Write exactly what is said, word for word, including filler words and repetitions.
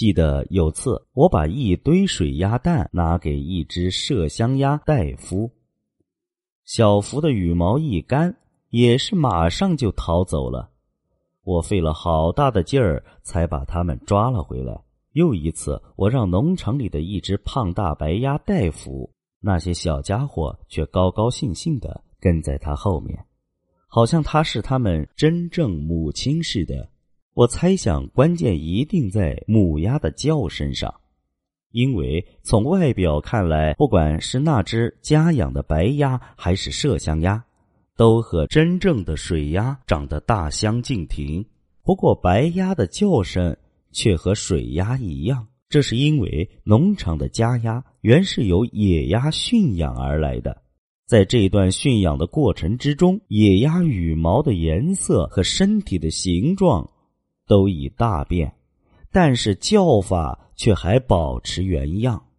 记得有次我把一堆水鸭蛋拿给一只麝香鸭代孵，小福的羽毛一干，也是马上就逃走了。我费了好大的劲儿才把它们抓了回来。又一次，我让农场里的一只胖大白鸭代孵，那些小家伙却高高兴兴地跟在它后面，好像它是他们真正母亲似的。我猜想关键一定在母鸭的叫声上，因为从外表看来，不管是那只家养的白鸭还是麝香鸭，都和真正的水鸭长得大相径庭。不过白鸭的叫声却和水鸭一样，这是因为农场的家鸭原是由野鸭驯养而来的。在这段驯养的过程之中，野鸭羽毛的颜色和身体的形状都已大变，但是叫法却还保持原样。